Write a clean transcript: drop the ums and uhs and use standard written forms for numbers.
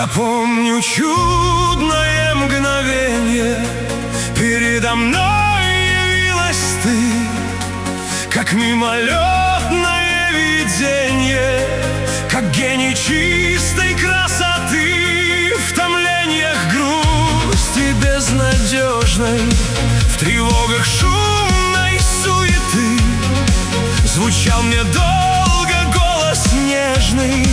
Я помню чудное мгновенье, передо мной явилась ты, как мимолетное виденье, как гений чистой красоты. В томлениях грусти безнадежной, в тревогах шумной суеты звучал мне долго голос нежный,